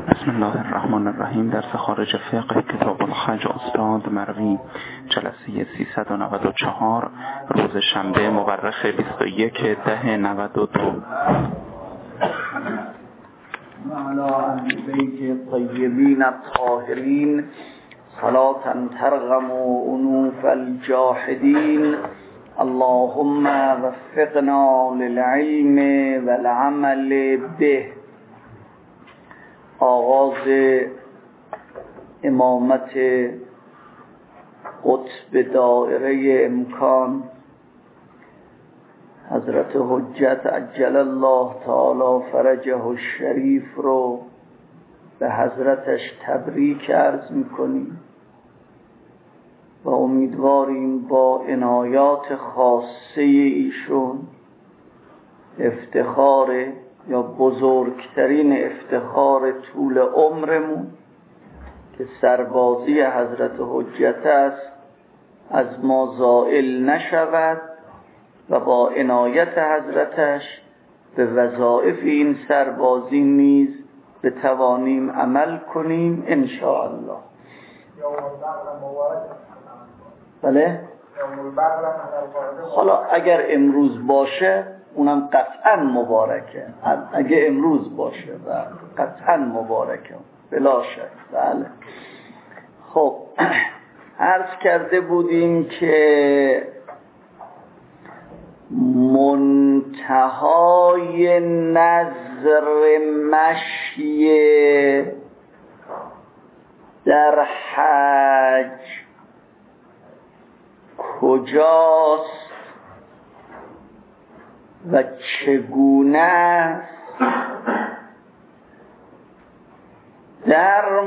بسم الله الرحمن الرحیم. درس خارج فقه کتاب الحج استاد مروی، جلسه 394، روز شنبه مورخ 21/10/92. وعلى اهل بیت الطیبین الطاهرین صلاة ترغم انوف الجاحدین. اللهم وفقنا للعلم والعمل به. آغاز امامت قطب دائره امکان حضرت حجت عجل الله تعالی فرجه الشریف رو به حضرتش تبریک عرض میکنیم و امیدواریم با عنایات خاصه ایشون افتخار یا بزرگترین افتخار طول عمرمون که سربازی حضرت حجت است از ما زائل نشود و با عنایت حضرتش به وظایف این سربازی نیز بتوانیم عمل کنیم ان شاء الله. بله؟ حالا اگر امروز باشه اونم قطعا مبارکه، اگه امروز باشه و قطعا مبارکه بلا شک. بله. خب عرض کرده بودیم که منتهای نظر مشی در حج کجاست و چگونه است؟ در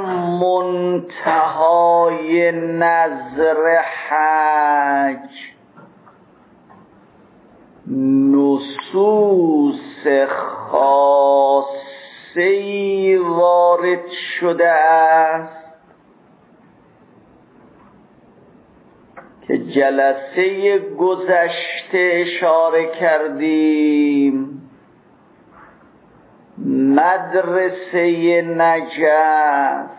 منتهای نظر حج نصوص خاصی وارد شده است که جلسه گذشته اشاره کردیم. مدرسه نجف،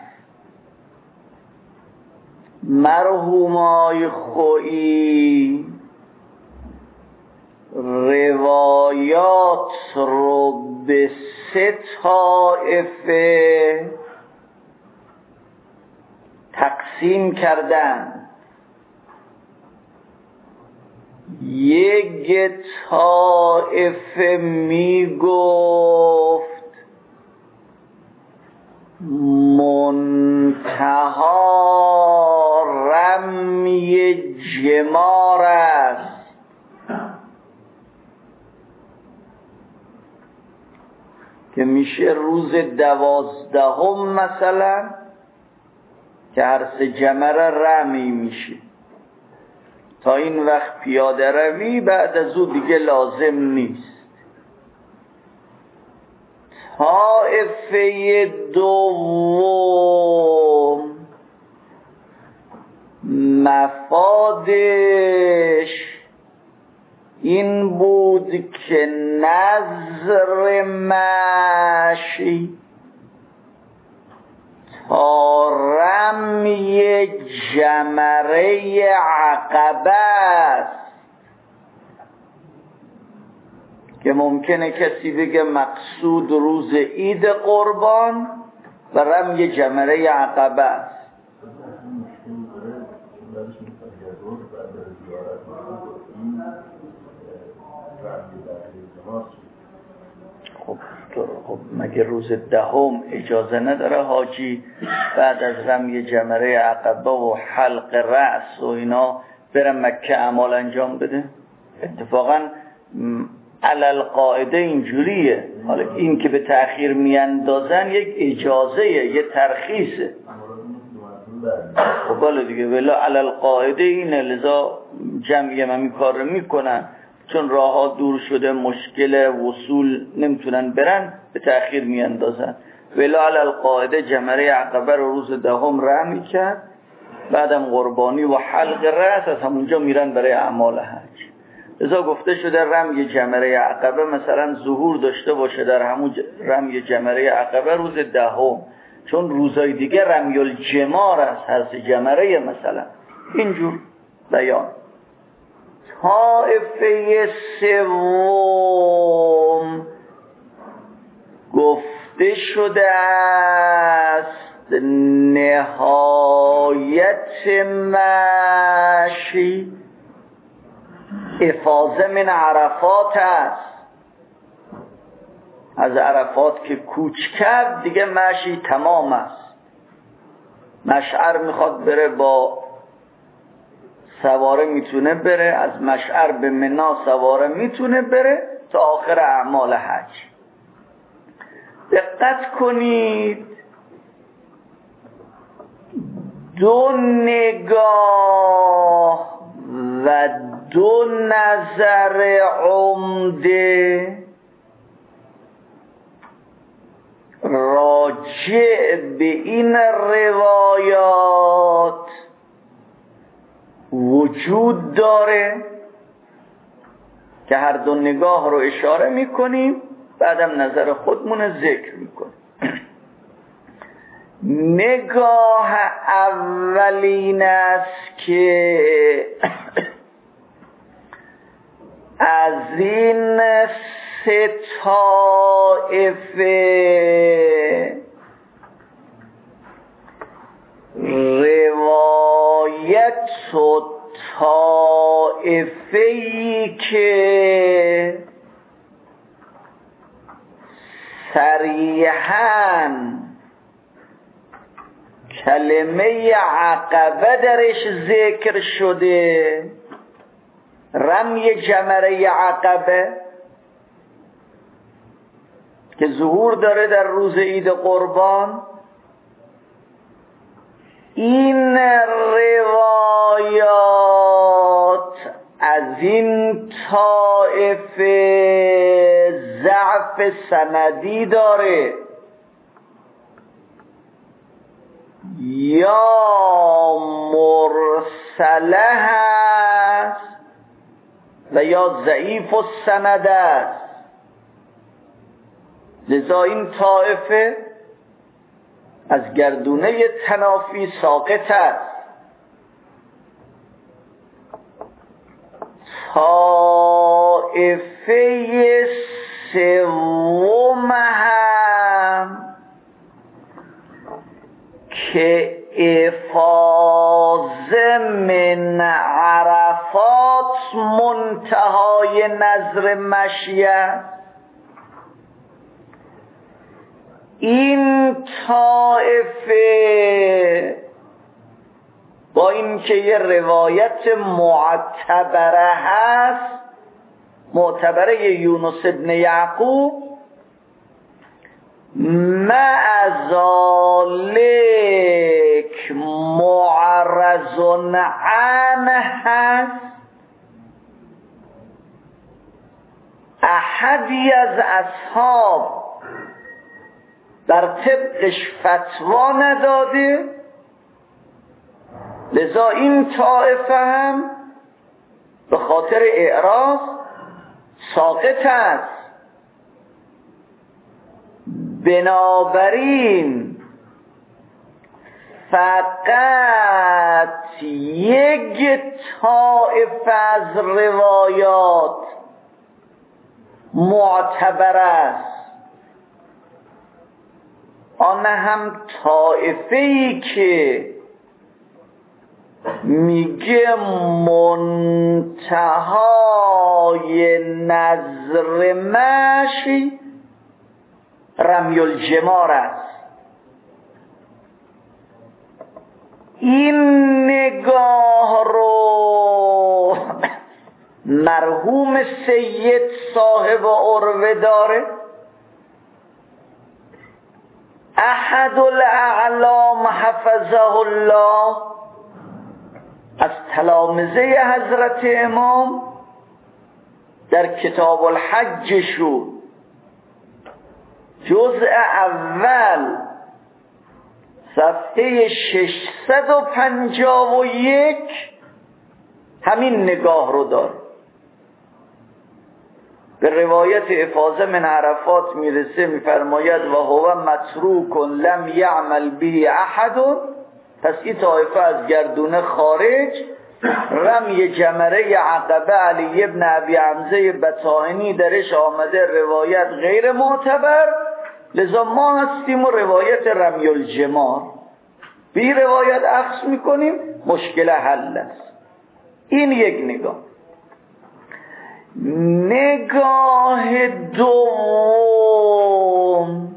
مرحومای خویی روایات رو به 3 طایفه تقسیم کردن. یک طایفه می گفت منتها رمی جمار است که میشه روز 12 مثلا که هر 3 جمره رمی میشه. تا این وقت پیاده روی، بعد از او دیگه لازم نیست. طایفه دوم مفادش این بود که نظر مشی تا رمی جمره عقبه است که ممکنه کسی بگه مقصود روز عید قربان و رمی جمره عقبه است. خب مگه روز 10 اجازه نداره حاجی بعد از رمی جمره عقبه و حلق رأس و اینا بره مکه اعمال انجام بده؟ اتفاقا علل قاعده اینجوریه. حالا این که به تأخیر میاندازن یک اجازه، یه ترخیصه. خب بالا دیگه ولی علل قاعده اینه، لذا جمعی هم این کار رو میکنن چون راه ها دور شده، مشکل وصول نمیتونن برن، به تأخیر میاندازن. ولی علل قاعده جمره عقبه رو روز 10 رمی کرد، بعدم قربانی و حلق رأس از همونجا میرن برای اعمال حج. لذا گفته شده رمی جمره عقبه مثلا ظهور داشته باشه در همون رمی جمره عقبه روز 10 چون روزای دیگه رمی الجمار است، هست جمره مثلا. اینجور بیان. طائفه سوم گفته شده است نهایت مشی افاضه من عرفات است. از عرفات که کوچ کرد دیگه مشی تمام است. مشعر میخواد بره با سواره میتونه بره، از مشعر به منا سواره میتونه بره تا آخر اعمال حج. دقت کنید، دو نگاه و دو نظر عمده راجع به این روایات وجود داره که هر دو نگاه رو اشاره میکنیم، بعدم نظر خودمون ذکر میکنیم. نگاه اولین است که از این سه طائفه روایت و طائفه‌ای که صریحاً کلمه عقبه درش ذکر شده، رمی جمره عقبه که ظهور داره در روز عید قربان، این روایات از این طائفه ضعف سندی داره، یا مرسله هست و یا ضعیف السند است. لذا این طائفه از گردونه تنافی ساقط است. طائفه سوم هم که افاضه من عرفات منتهای نظر مشیه، این طائفه با اینکه یه روایت معتبره هست، معتبره یونس ابن یعقوب، مع ذالک معرض عنه هست، احدی از اصحاب در طبقش فتوا نداده، لذا این طائفه هم به خاطر اعراض ساقط است. بنابراین فقط یک طائفه از روایات معتبر است، آن هم طائفه‌ای که میگه منتهای نظر مشی رمی الجمار است. این نگاه رو مرحوم سید صاحب عروه داره، احد الاعلام حفظه الله، از تلامذه حضرت امام، در کتاب الحج شو جزء اول صفحه 651 همین نگاه رو داره. به روایت افاضه من عرفات میرسه، میفرماید و هو متروک لم یعمل به احد. پس این طایفه از گردونه خارج، رمی جمره عقبه علی ابن ابی حمزه بطائنی درش آمده روایت غیر معتبر، لذا ما هستیم و روایت رمی الجمار بی روایت اخذ میکنیم، مشکل حل است. این یک نگاه. نگاه دوم،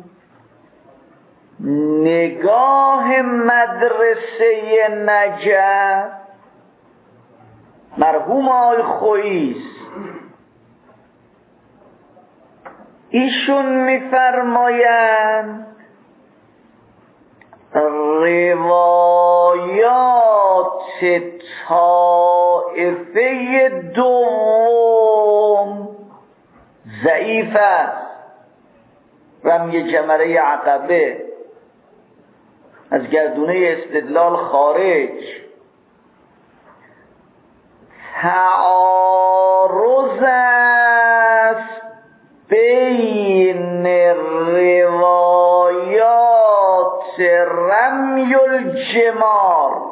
نگاه مدرسه نجف مرحوم آقای خویی است. ایشون میفرمایند روایات طائفه دوم ضعیف است. رمی جمره عقبه از گردونه استدلال خارج، تعارض است بین روایات رمی الجمار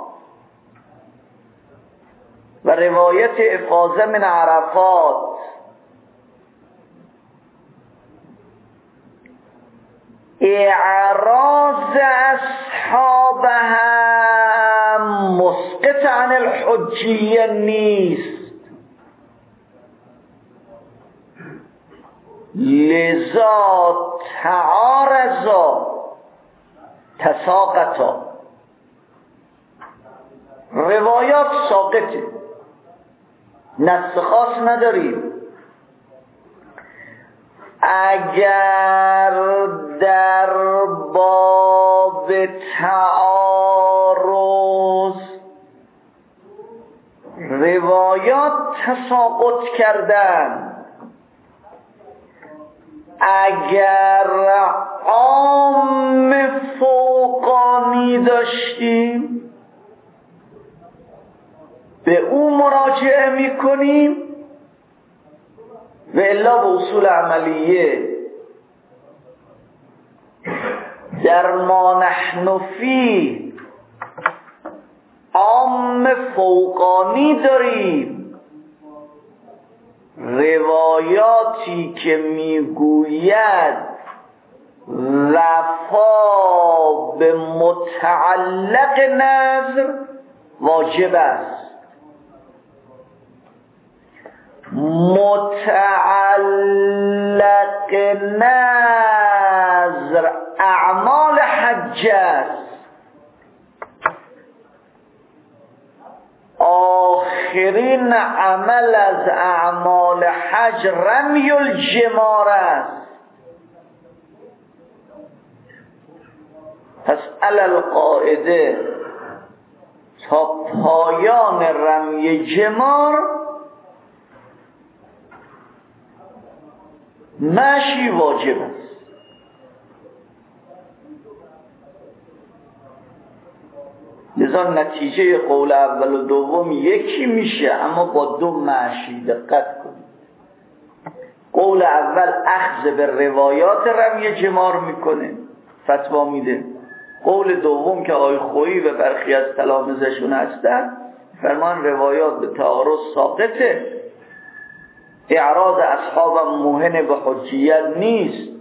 و روایت افاضه من عرفات. اعراض اصحاب هم مسقط عن الحجیه نیست، لذا تعارضا تساقطا، روایات ساقطه، نص خاص نداریم. اگر در باب تعارض روایات تساقط کردن، اگر عام فوقانی داشتیم به او مراجعه میکنیم و الا به اصول عملیه. در ما نحن فی عام فوقانی داریم، روایاتی که میگوید وفا به متعلق نظر واجب است، متعلق نظر اعمال حج است، آخرین عمل از اعمال حج رمی الجمار است. پس علی القاعده تا پایان رمی جمار مشی واجب است. لذا نتیجه قول اول و دوم یکی میشه، اما با دو مشی. دقت کنید، قول اول اخذ به روایات رمی جمار میکنه، فتوا میده. قول دوم که آقای خویی و برخی از تلامذه‌شون هستن فرمان روایات به تعارض ساقطه، اعراض اصحابم موهن به حجیت نیست،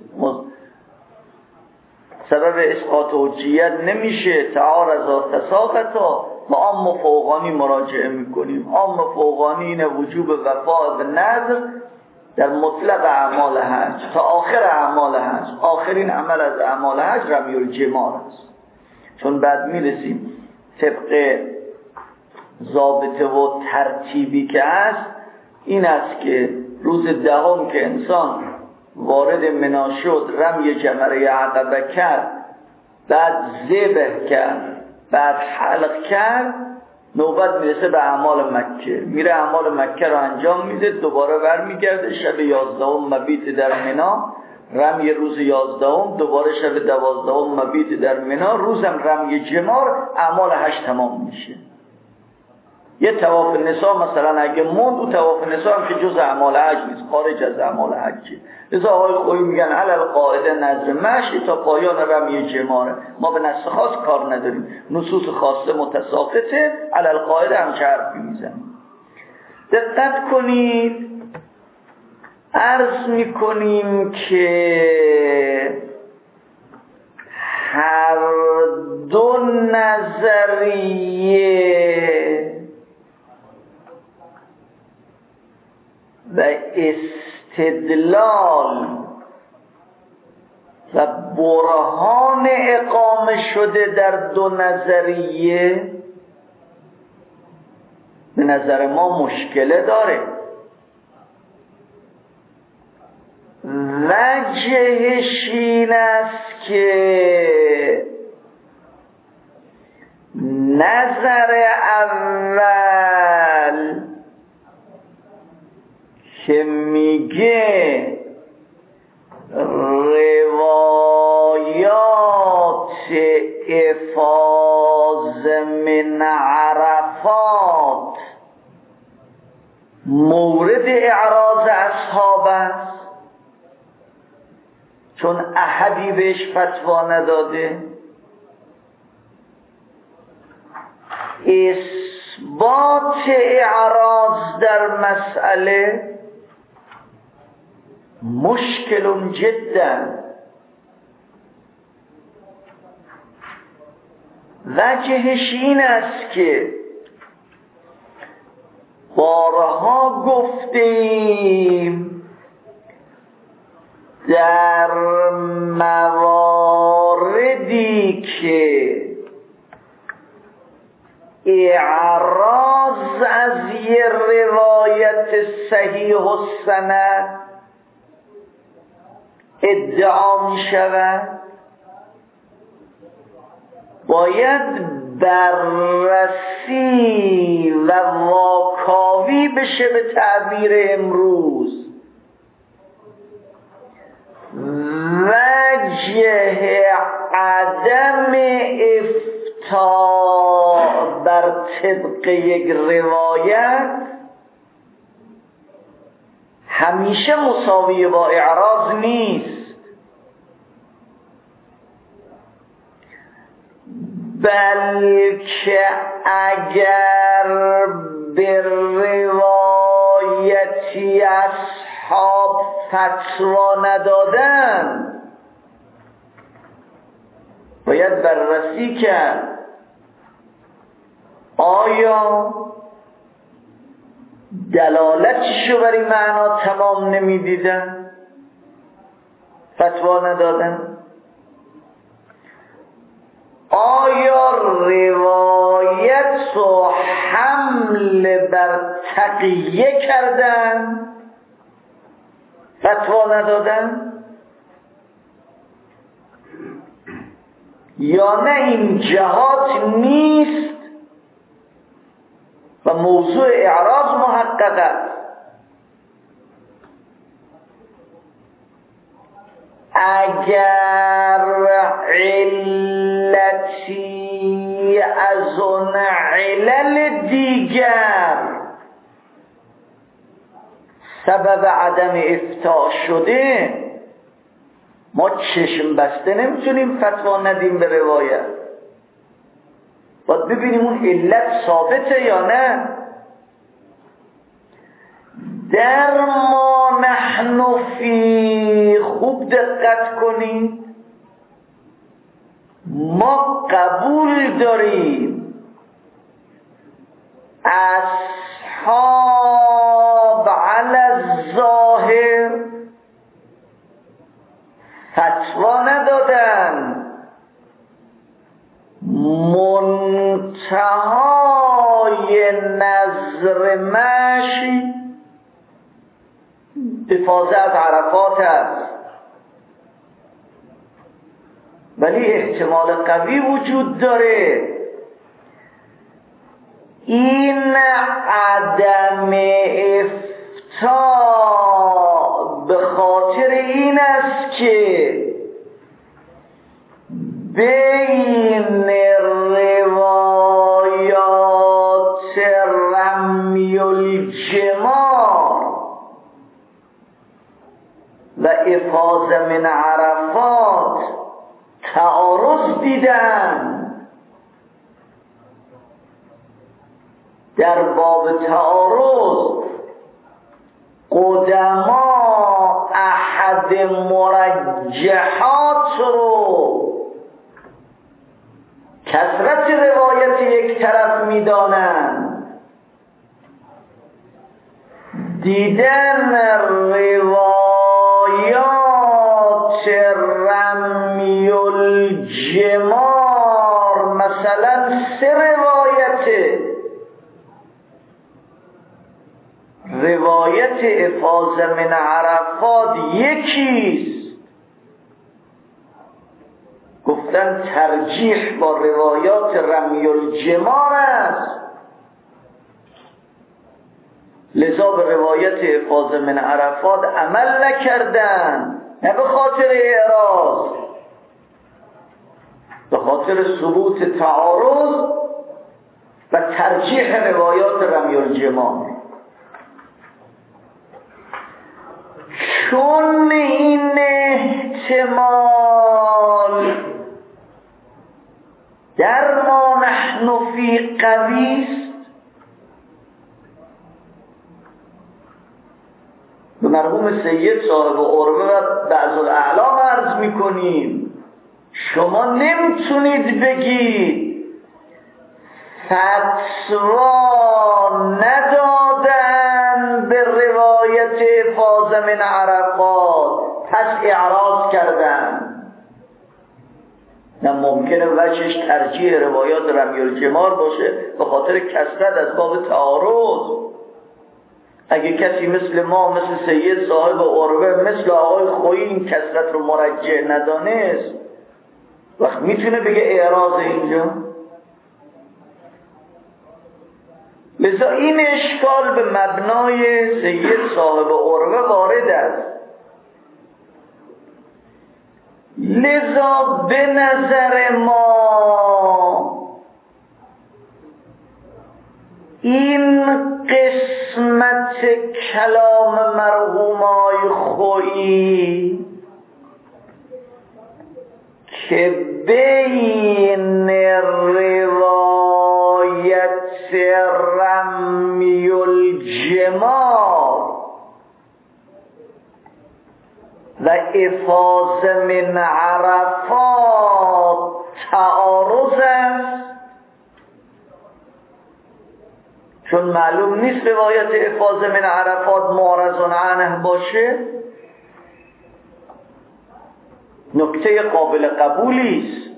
سبب اسقاط حجیت نمیشه. تعارض تساقطا با عام فوقانی مراجعه میکنیم. عام فوقانی اینه وجوب وفا به نظر در مطلق اعمال حج تا آخر اعمال حج. آخرین عمل از اعمال حج رمی الجمار است. چون بعد میرسیم طبق ضابطه و ترتیبی که هست، این است که روز دهم که انسان وارد منا شد، رمی جمره عقبه کرد، بعد ذبح کرد، بعد حلق کرد، نوبت میرسه به اعمال مکه. میره اعمال مکه رو انجام میده، دوباره برمیگرده شب 11 مبیت در منا، رمی روز 11 دوباره شب 12 مبیت در منا، روزم رمی جمار، اعمال حج تمام میشه. یه طواف نساء مثلا اگه موند، او طواف نساء هم که جز اعمال حج نیست، خارج از اعمال حجه. لذا آقای خویی میگن علی القاعده نظر مشی تا پایان رمی جماره. ما به نص خاص کار نداریم، نصوص خاصه متساقطه، علی القاعده هم چه حرفی میزنیم. دقت کنید، عرض میکنیم که هر دو نظریه و استدلال و برهان اقامه شده در دو نظریه به نظر ما مشکله داره. وجهش این است که نظر اول که میگه روایات افاض من عرفات مورد اعراض اصحاب است، چون احدی بهش فتوا نداده. اثبات اعراض در مسئله مشکل جدا. وجهش این است که بارها گفتیم در مواردی که اعراض از یه روایت صحیح السند ادعا می شود، باید بررسی و واکاوی بشه به تعبیر امروز. وجه عدم افتاء بر طبق یک روایت همیشه مساوی با اعراض نیست، بلکه اگر به روایتی اصحاب فتوا ندادن باید بررسی کرد آیا دلالتشو بر این معنا تمام نمیدیدن فتوا ندادن، آیا روایت و حمل بر تقیه کردن فتوا ندادن، یا نه این جهات نیست و موضوع اعراض محقق است. اگر علتی از اون علل دیگر سبب عدم افتاء شده، ما چشم بسته نمیتونیم فتوا ندیم به روایت، باید ببینیم اون علت ثابته یا نه. در ما نحن فی، خوب دقت کنید، ما قبول داریم اصحاب علی الظاهر فتوا ندادن، منتهای نظر مشی افاضه از عرفات است، ولی احتمال قوی وجود داره این عدم افتاء به خاطر این است که بین روایات افاضه من عرفات تعارض دیدن. در باب تعارض قدما احد مرجحات رو کثرت روایت یک طرف میدانند، دیدن روایات رمی الجمار مثلا 3 روایته، روایت افاضه من عرفات یکیست، گفتن ترجیح با روایات رمی الجمار است، لذا به روایت افاضه من عرفات عمل نکردن، نه به خاطر اعراض، به خاطر ثبوت تعارض و ترجیح روایات رمی الجمار. چون این احتمال در ما نحن فی قویست، به مرحوم سید صاحب عروه و بعض الاعلام عرض میکنیم شما نمیتونید بگید فتوا ندادن به روایت افاضه من عرفات پس اعراض کردن. نه، ممکنه وجهش ترجیح روایات رمی الجمار باشه به خاطر کثرت از باب تعارض. اگه کسی مثل ما، مثل سید صاحب عروه، مثل آقای خویی این کثرت رو مرجح ندانست، وقت میتونه بگه اعراض اینجا؟ لذا این اشکال به مبنای سید صاحب عروه وارد است. لذا به نظر ما این قسمت کلام مرحومای خویی که بین روایت رمی الجمار و افاضه من عرفات تعارض است، چون معلوم نیست روایت افاضه من عرفات معرض عنه باشه، نکته قابل قبولی است.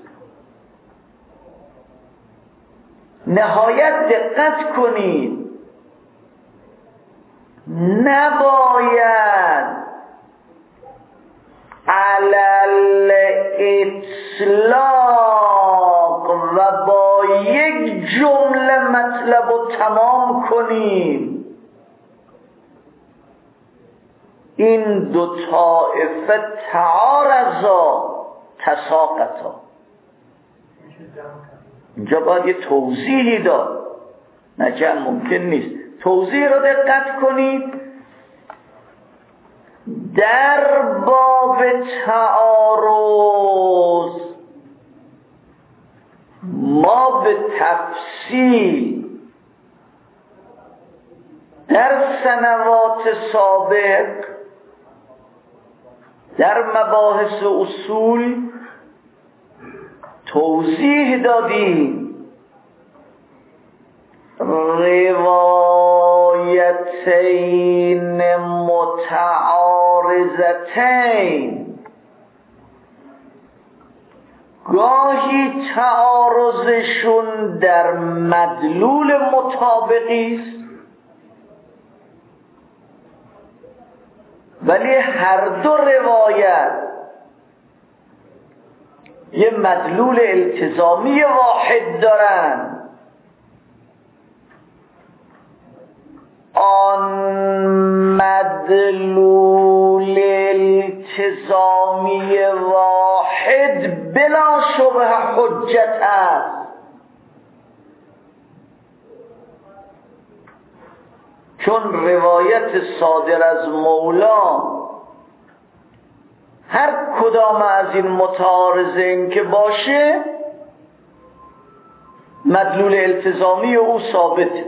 نهایت دقت کنید، نباید علل اطلاق و با یک جمله مطلب رو تمام کنیم. این دو طائفه تعارضا تساقطا. اینجا باید یه توضیحی داد، نه جمع ممکن نیست. توضیح رو دقت کنید. در باب تعارض ما به تفصیل در سنوات سابق در مباحث اصول توضیح دادیم روایتین متعارضتین گاهی تعارضشون در مدلول مطابقی است، ولی هر دو روایت یه مدلول التزامی واحد دارن. آن مدلول التزامی واحد بلا شبه حجت است، چون روایت صادر از مولا هر کدام از این متعارضین که باشه مدلول التزامی او ثابته.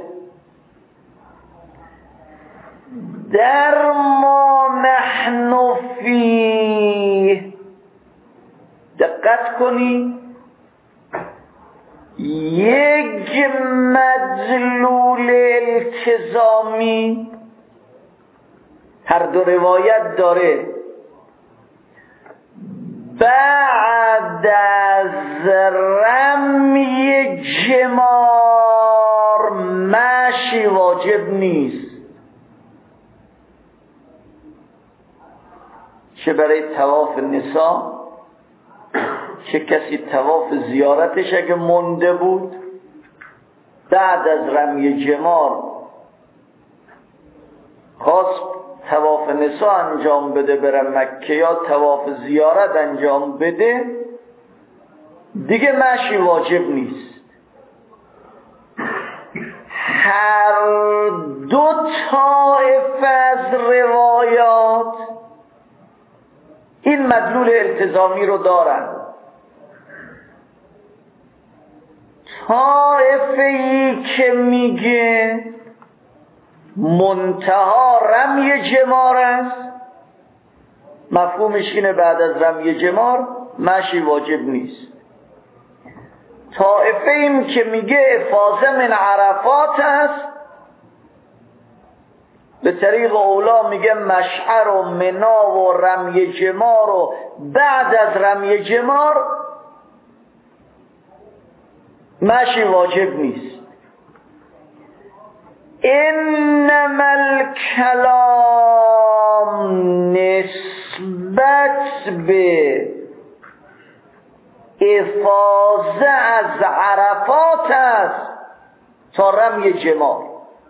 در ما نحن فیه دقت کنی، یک مدلول التزامی هر دو روایت داره، بعد از رمی جمار مشی واجب نیست، چه برای طواف نساء، چه کسی طواف زیارتش اگه مونده بود بعد از رمی جمار خواست طواف نساء انجام بده بره مکه یا طواف زیارت انجام بده، دیگه مشی واجب نیست. هر دو طایفه از روایات این مدلول التزامی رو دارن. طایفه‌ای که میگه منتها رمی جمار است، مفهومش اینه بعد از رمی جمار مشی واجب نیست. طایفه این که میگه افاضه من عرفات است، به طریق اولا میگه مشعر و منا و رمی جمار و بعد از رمی جمار مشی واجب نیست. انما الکلام نسبت به افاضه از عرفات است تا رمی جمار.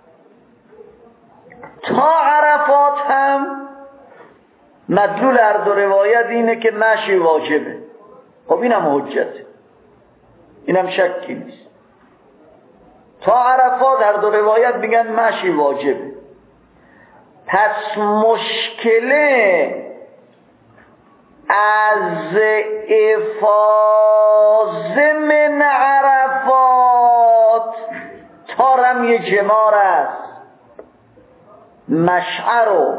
تا عرفات هم مدلول هر دو روایت اینه که مشی واجبه. خب اینم حجته، اینم شکی نیست. تا عرفات هر دو روایت میگن مشی واجبه. پس مشکله از افاضه من عرفات تا رمی جمار است. مشعر و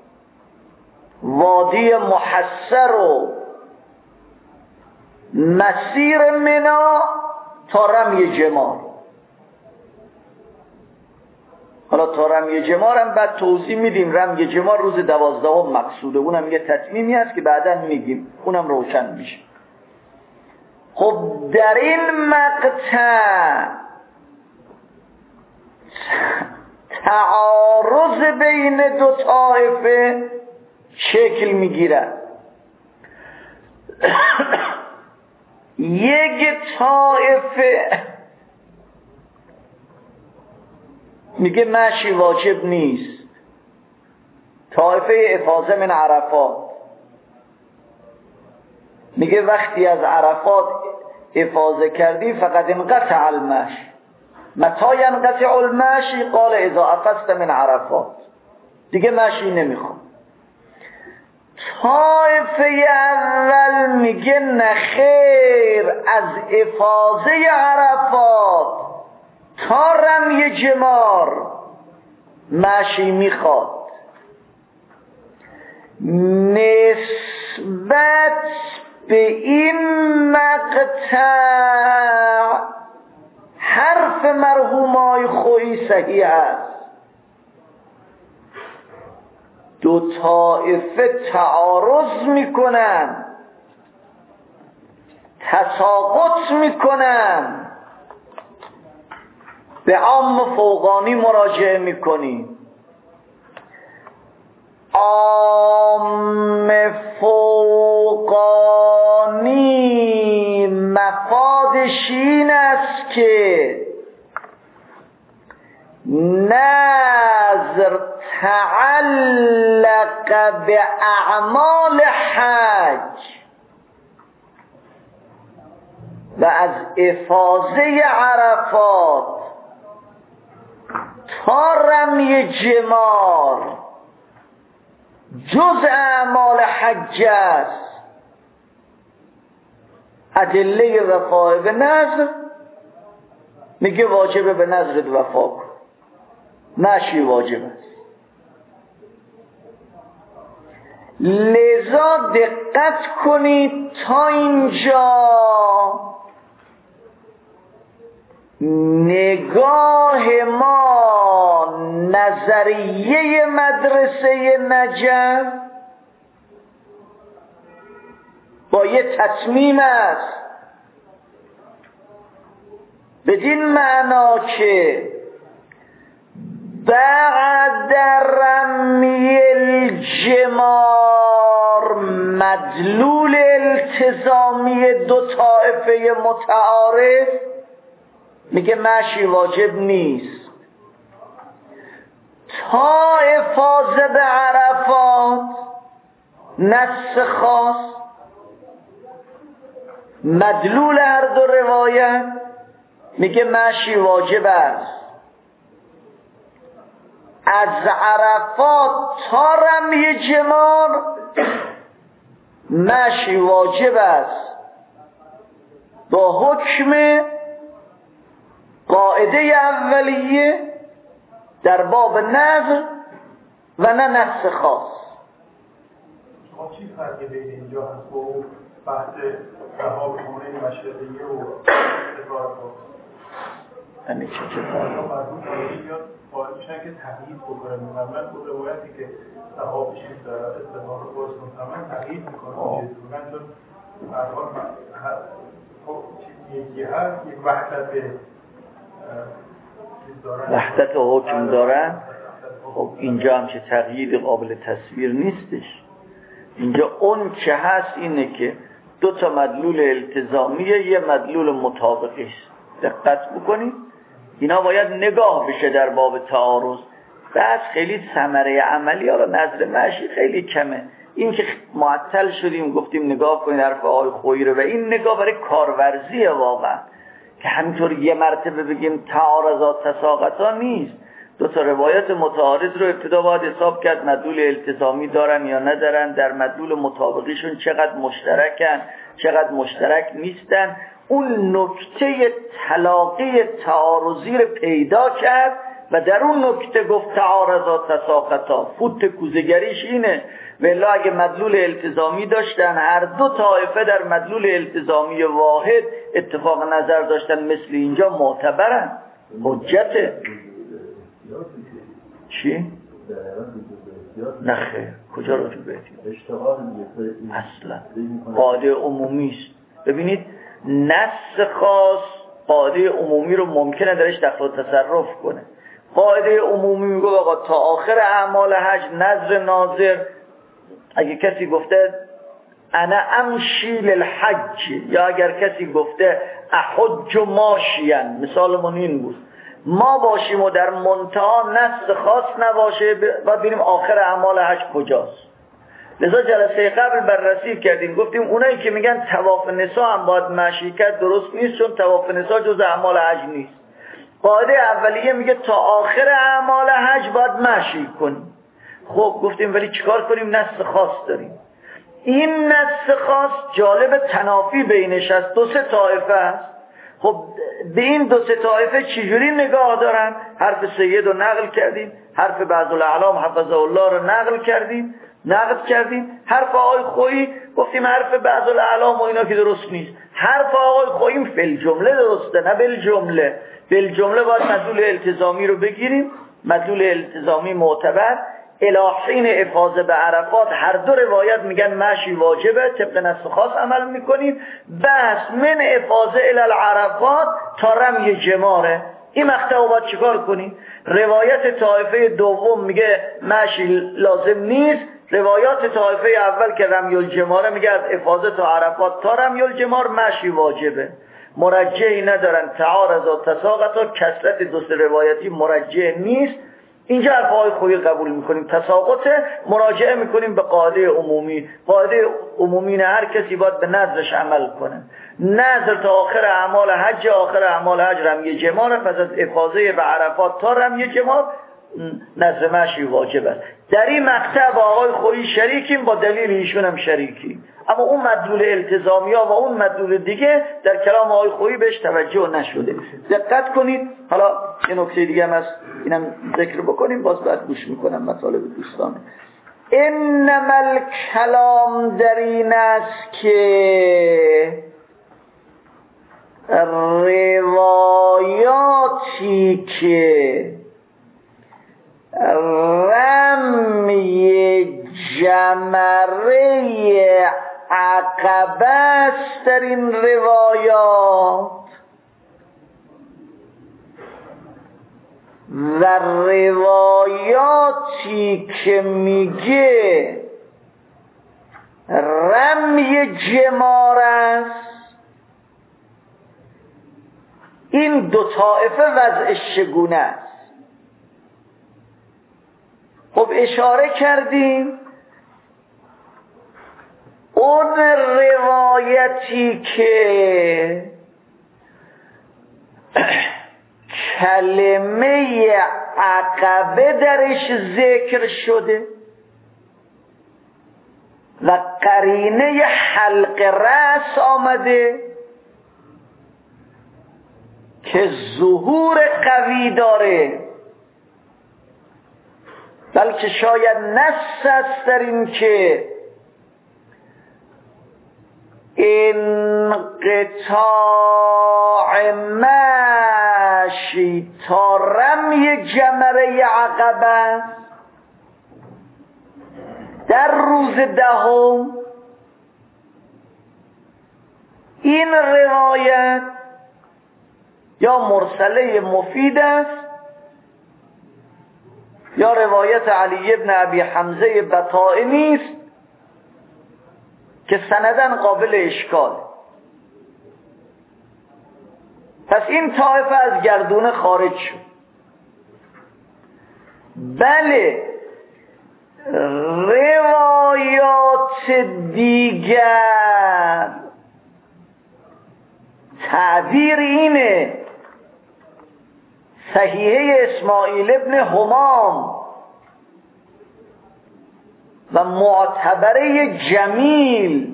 وادی محصر و مسیر منا تا رمی جمار. حالا تا رمی جمار هم بعد توضیح میدیم. رمی جمار روز 12 مقصوده، اونم یه تتمیمی هست که بعدا میگیم، اونم روشن میشه. خب در این مقطع تعارض بین دو طایفه شکل میگیرد. یک طایفه میگه مشی واجب نیست، طایفه افاضه من عرفات میگه وقتی از عرفات افاضه کردی فقط انقطع المشی. متى ینقطع المشی؟ قال اذا افضت من عرفات، دیگه مشی نمیخواد. طایفه اول میگه نخیر، از افاضه عرفات تا رمی جمار مشی میخواد. نسبت به این مقطع حرف مرحومای خویی صحیح است. دو طایفه تعارض میکنن، تساقط میکنن. به عام فوقانی مراجعه میکنیم. عام فوقانی مفادش این است که نظر تعلق به اعمال حج و از افاضه عرفات تا رمی جمار جز اعمال حج است ادله وفا به نذر، میگه واجبه به نذرت وفا کن، مشی واجب است. لذا دقت کنید تا اینجا نگاه ما نظریه مدرسه نجف با یه تصمیم است، بدین معنا که بعد رمی الجمار مدلول التزامی دو طائفه متعارف میگه مشی واجب نیست تا افاضه به عرفات نص خاص. مدلول هر دو روایت میگه مشی واجب است از عرفات تا رمی جمار، مشی واجب است با حکم قاعده اولیه در باب نذر و نه نص خاص. چی فرقی بین اینجا هست با بحث رهاب خونه مشرقیه و ادبار خاص؟ یعنی چه فرقی؟ مربوط به اینجا باید میشن که تغییر بکنه. من خود روایتی که رهاب چیز در ادبار خاص مطمئن تغییر میکنه من چون مرحال یکی هست یک وحدت حکم دارن. خب اینجا هم چه تغییر قابل تصویر نیستش. اینجا اون که هست اینه که دو تا مدلول التزامیه، یه مدلول مطابقش. دقت بکنید اینا باید نگاه بشه در باب تعارض. بعد خیلی ثمره عملی ها رو نظر مشی خیلی کمه. این که معطل شدیم گفتیم نگاه کنید حرف آقای خویی رو و این نگاه برای کارورزیه واقعا، که همینطور یه مرتبه بگیم تعارضات تساقطا نیست. دو تا روایت متعارض رو ابتدا باید حساب کرد مدلول التزامی دارن یا ندارن، در مدلول مطابقیشون چقدر مشترکن چقدر مشترک نیستن. اون نکته تلاقی تعارضی رو پیدا کرد و در اون نکته گفت تعارضات تساقطا. فوت کوزه‌گریش اینه. ولی اگه مدلول التزامی داشتن هر دو طایفه در مدلول التزامی واحد اتفاق نظر داشتن مثل اینجا معتبرن، حجته. چی؟ نه خیر، کجا رجوع اصلا قاعده عمومی است. ببینید نص خاص قاعده عمومی رو ممکنه درش دخل و تصرف کنه. قاعده عمومی میگه آقا تا آخر اعمال حج نذر ناظر. اگه کسی گفته انا امشی للحج، یا اگر کسی گفته احج ماشیان، مثالمون این بود ما باشیم و در منتها نص خاص نباشه و ببینیم آخر اعمال حج کجاست. لذا جلسه قبل بررسی کردیم گفتیم اونایی که میگن طواف نساء هم باید مشی کرد درست نیست، چون طواف نساء جز اعمال حج نیست. قاعده اولیه میگه تا آخر اعمال حج باید مشی کنیم. خب گفتیم ولی چیکار کنیم؟ نص خاص داریم. این نص خاص جالب تنافی بینش است، دو سه طایفه است. خب به این دو سه طایفه چجوری نگاه دارن؟ حرف سید رو نقل کردیم، حرف بعض الاعلام حفظه الله رو نقد کردیم. حرف آقای خویی گفتیم حرف بعض الاعلام و اینا که درست نیست. حرف آقای خویی فی الجمله درسته، نه بالجمله. بالجمله باید مدلول التزامی رو بگیریم، مدلول التزامی معتبر. الاحین افاضه به عرفات هر دو روایت میگن مشی واجبه، طبق نص خاص عمل میکنیم. بس من افاضه الالعرفات تا رمی جماره. این مقطع رو باید چیکار کنیم؟ روایت طایفه دوم میگه مشی لازم نیست، روایات طایفه اول که رمی الجماره میگه از افاضه تا عرفات تا رمی الجمار مشی واجبه. مرجحی ندارن، تعارض و تساقط و کثرت دو سه روایتی مرجح نیست. اینجا حرفای خویی قبول میکنیم، تساقط مراجعه میکنیم به قاعده عمومی. قاعده عمومی نه هر کسی باید به نظرش عمل کنه. نظر تا آخر اعمال حج، آخر اعمال حج رمی جمار، پس از افاضه به عرفات تا رمی جمار نظر مشی واجب است. در این مقطع با آقای خویی شریکیم، با دلیل ایشون هم شریکیم، اما اون مدلول التزامی ها و اون مدلول دیگه در کلام آقای خویی بهش توجه نشده. دقت کنید. حالا یه نکته دیگه هم هست، اینم ذکر بکنیم، باز بعد گوش میکنم مطالب دوستانه. انما الکلام در این است که روایاتی که رمی جمره عقبه است در این روایات و روایاتی که میگه رمی جمار است، این دو طایفه وضعش چگونه است؟ خب اشاره کردیم اون روایتی که کلمه عقبه درش ذکر شده و قرینه حلق رأس آمده که ظهور قوی داره، بلکه شاید نص است در این که انقطاع ماشی تا رمی جمره عقبه در روز دهم. این روایت یا مرسله مفید است یا روایت علی ابن ابی حمزه بطائنی است که سندن قابل اشکال. پس این طایفه از گردونه خارج شد. بله روایات دیگر تعبیر اینه صحیحه اسماعیل ابن همام و معتبره جمیل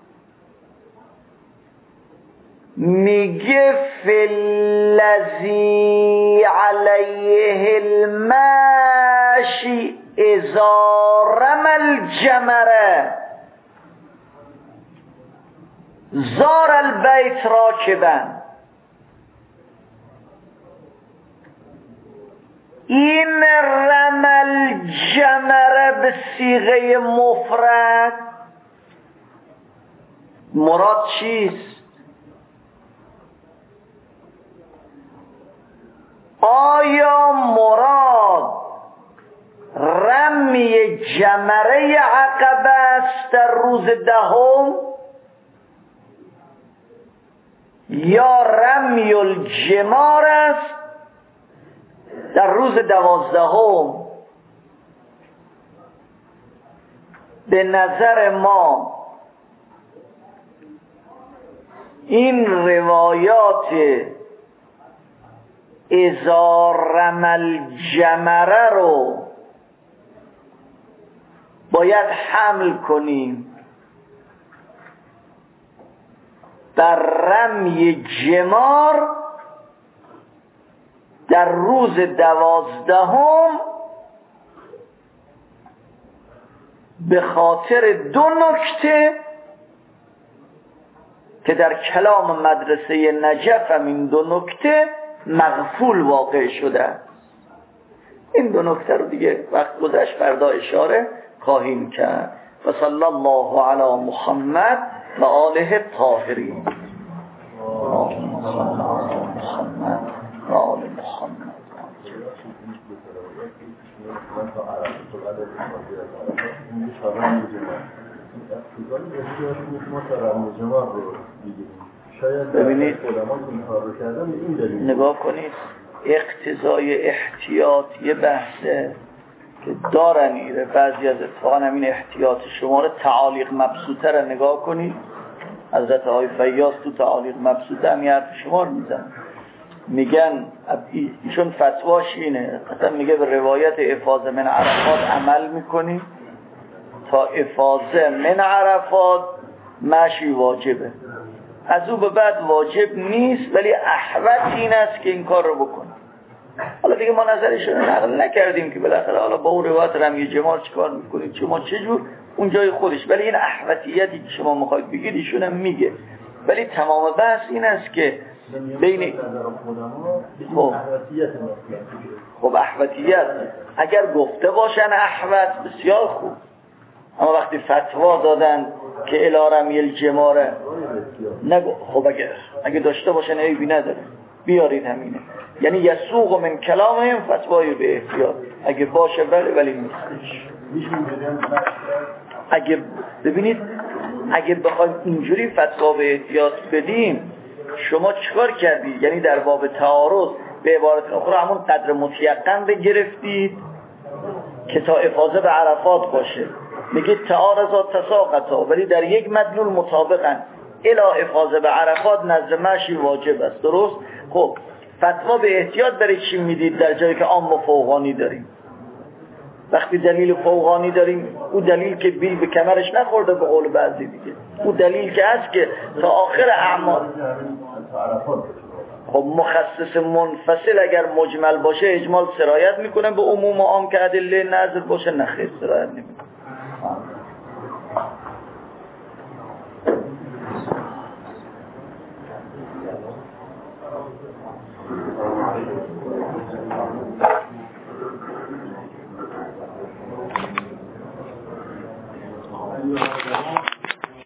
میگه فلذی علیه الماشی اذا رمى الجمره زار البیت راکبا. این رمل جمره به صیغه مفرد مراد چیست؟ آیا مراد رمی جمره عقبه است در روز دهم یا رمی الجمار است در روز 12؟ به نظر ما این روایات اذا رمى الجمره رو باید حمل کنیم بر رمی جمار در روز 12 به خاطر دو نکته که در کلام مدرسه نجف هم این دو نکته مغفول واقع شده. این دو نکته رو دیگه وقت گذشت فردا اشاره خواهیم کرد. و صلی الله علی محمد و آله الطاهرین. محمد و آل محمد. ببینید نگاه کنید اقتضای احتیاط یه بحثه که دارن ایره. بعضی از اتفاقا همین احتیاط شما رو تعالیق مبسوطه رو نگاه کنید. حضرت آقای فیاض تو تعالیق مبسوطه همین حرف شما رو میزن. میگن ایشون فتواش اینه، مثلا میگه به روایت افاضه من عرفات عمل میکنی تا افاضه من عرفات مشی واجبه، از او به بعد واجب نیست، ولی احوط این است که این کار رو بکنی. حالا دیگه ما نظرشون نقل نکردیم که بالاخره حالا با اون روایت رمی جمار چیکار میکنید شما چجور اون جای خودش، ولی این احوطیتی که شما میخواید بگید ایشون هم میگه، ولی تمام بحث این است که بین خب احوطیت اگر گفته باشن احوط بسیار خوب، اما وقتی فتوا دادن که الی رمی الجماره خب اگه داشته باشن عیبی نداره بیارید همینه، یعنی یسوق من کلامهم فتوای به احتیاط، اگه باشه ولی نیستش. اگه ببینید اگه بخوایم اینجوری فتوا به احتیاط بدیم شما چیکار کردید؟ یعنی در باب تعارض به عبارت اخرى همون قدر متیقن بگرفتید که تا افاضه به عرفات باشه، میگه تعارضات تساقطا، ولی در یک مدلول مطابقن الی افاضه به عرفات نظر مشی واجب است. درست؟ خب فتوا به احتیاط برای چی میدید در جایی که عام و فوقانی داریم؟ وقتی دلیل فوقانی داریم، او دلیل که بیل به کمرش نخورده به قول بعضی دیگه، او دلیل که هست که تا آخر اعمال. خب مخصص منفصل اگر مجمل باشه اجمال سرایت میکنه به عموم و عام، که ادله نظر باشه نخیر سرایت نمیکنه.